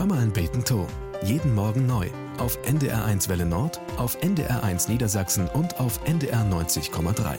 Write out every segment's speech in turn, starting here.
Hör mal ein Beten to. Jeden Morgen neu. Auf NDR1 Welle Nord, auf NDR1 Niedersachsen und auf NDR 90,3.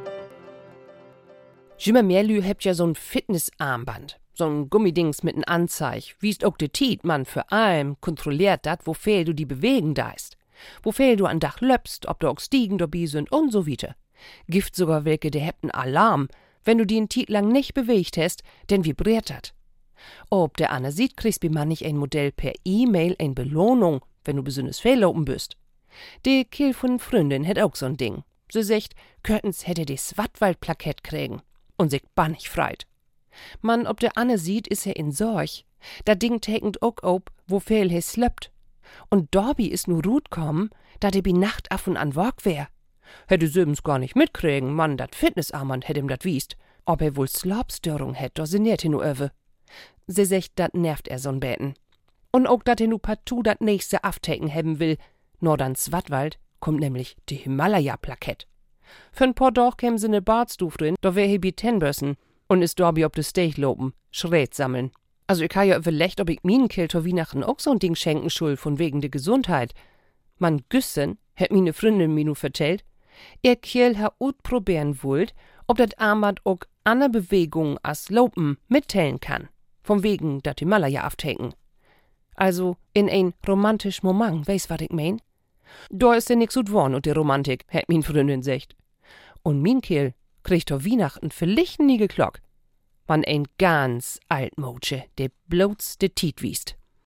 Immer mehr Lü habt ja so'n Fitnessarmband. So'n Gummidings mit n Anzeig. Wiest auch de Tiet, man, für allem kontrolliert dat, wo viel du die bewegen deist. Wo viel du an Dach löpst, ob du auch Stiegen dabei sind und so weiter. Gift sogar welche, der hebt n Alarm. Wenn du die n Tiet lang nicht bewegt hast, denn vibriert dat. Ob der Anne sieht, kriegst bi man nicht ein Modell per E-Mail ein Belohnung, wenn du besonders fehllopen bist. Die Kill von Freundin hätt auch so'n Ding. Sie sagt, Körtens hätte die Swattwald-Plakett kriegen. Und sich bannig freit. Man, ob der Anne sieht, is in Sorg. Da Ding tekend auch ob, wo viel he slöppt. Und Dorbi is nu Rut kommen, da de bi Nacht af und an Wog wär. Hätte söbens gar nicht mitkriegen, Mann, dat Fitnessarmband hätt ihm dat wiest. Ob er wohl Slopstörung hätt, da sinniert he nu öwe. Sie sagt, dat nervt er so'n Bäten. Und auch dat er nu partout dat nächste afteken hebben will. Nur dann Swattwald kommt nämlich die Himalaya-Plakett. Für'n paar Doch käm se ne Badstuf drin, da wär he bi Tenbössen und is Dorbi ob de Steg lopen, Schrät sammeln. Also ich ha ja überlegt, ob ich minen Kill zur Weihnachten auch so'n Ding schenken schul, von wegen de Gesundheit. Man Güssen, hätt mine Freundin mir nu vertellt, er Kiel ha ut probieren wollt, ob dat Armband auch anne Bewegungen as Lopen mittellen kann. Von wegen dat Himalaya afteken. Also in ein romantisch Moment, weißt wat ich mein? Da ist ja nix ut worn und die Romantik, hätt min Freundin secht. Und min Kiel kriegt doch Weihnachten vielleicht nie geklock. Man ein ganz altmodsche, der bloß de Tiet wiest.